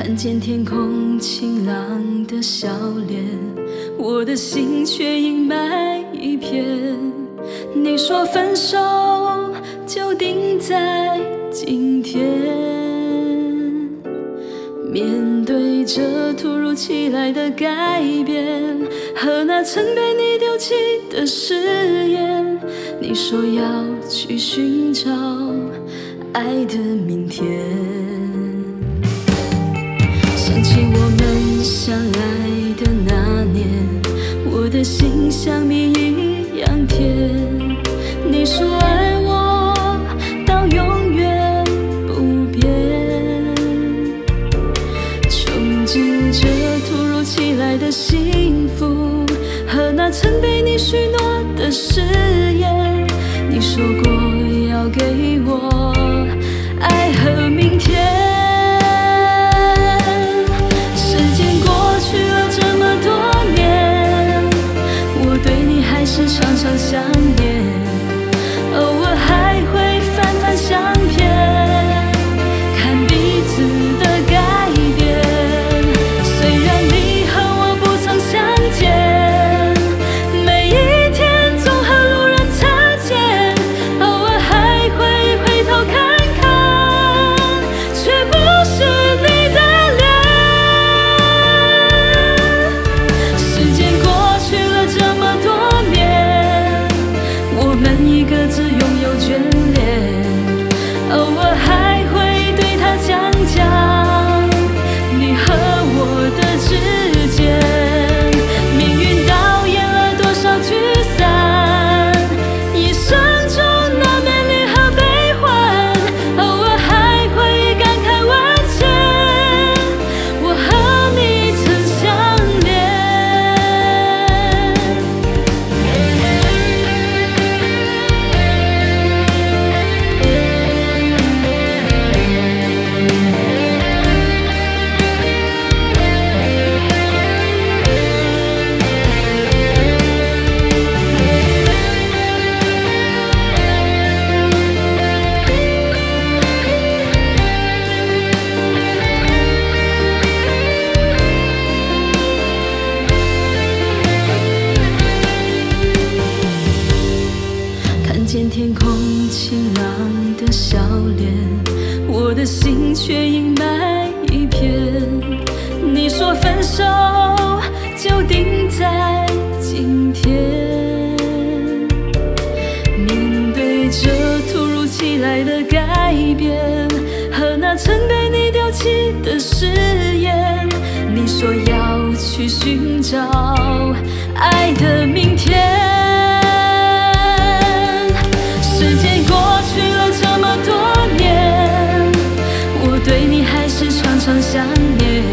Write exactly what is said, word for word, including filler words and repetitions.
看见天空晴朗的笑脸，我的心却阴霾一片。你说分手就定在今天，面对这突如其来的改变和那曾被你丢弃的誓言，你说要去寻找爱的明天。想起我们相爱的那年，我的心像你一样甜。你说爱我到永远不变，憧憬着突如其来的幸福和那曾被你许诺的誓言。你说过要给我爱和明天。常常想念，偶尔还会翻翻相片，看彼此的改变。虽然你和我不曾相见，每一天总和路人擦肩，偶尔还会回头看看，却不是你的脸。时间过去了这么多年，我们已各自拥有眷恋，偶尔还会对他讲讲你和我的之间。命运导演了多少聚散，一生中难免离合悲欢，偶尔还会感慨万千，我和你曾相恋。看见天空晴朗的笑脸，我的心却阴霾一片。你说分手就定在今天，面对这突如其来的改变和那曾被你丢弃的誓言，你说要去寻找爱的明天。时间过去了这么多年，我对你还是常常想念，